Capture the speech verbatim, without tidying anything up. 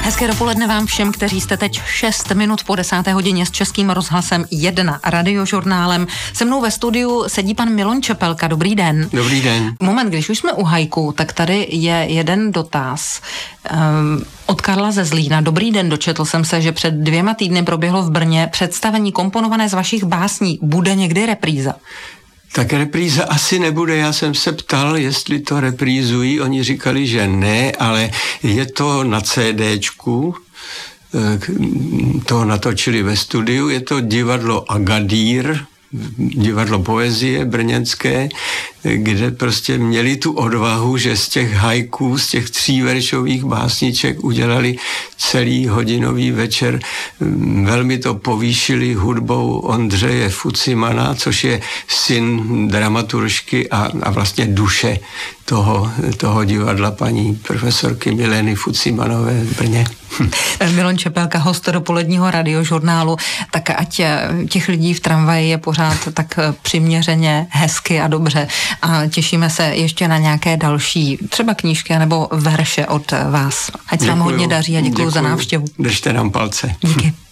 Hezké dopoledne vám všem, kteří jste teď šest minut po desáté hodině s Českým rozhlasem jedna radiožurnálem. Se mnou ve studiu sedí pan Milan Čepelka. Dobrý den. Dobrý den. Moment, když už jsme u hajku, tak tady je jeden dotaz um, od Karla ze Zlína. Dobrý den, dočetl jsem se, že před dvěma týdny proběhlo v Brně představení komponované z vašich básní. Bude někdy repríza? Tak repríza asi nebude, já jsem se ptal, jestli to reprízují, oni říkali, že ne, ale je to na CDčku, to natočili ve studiu, je to divadlo Agadír, divadlo poezie brněnské, kde prostě měli tu odvahu, že z těch hajků, z těch tříveršových básniček udělali celý hodinový večer. Velmi to povýšili hudbou Ondřeje Fucimana, což je syn dramaturšky a, a vlastně duše toho, toho divadla paní profesorky Mileny Fucimanové v Brně. Milan Čepelka, host dopoledního radiožurnálu, tak ať těch lidí v tramvaji je pořád tak přiměřeně hezky a dobře a těšíme se ještě na nějaké další třeba knížky nebo verše od vás. Ať se vám hodně daří a děkuji za návštěvu. Držte nám palce. Díky.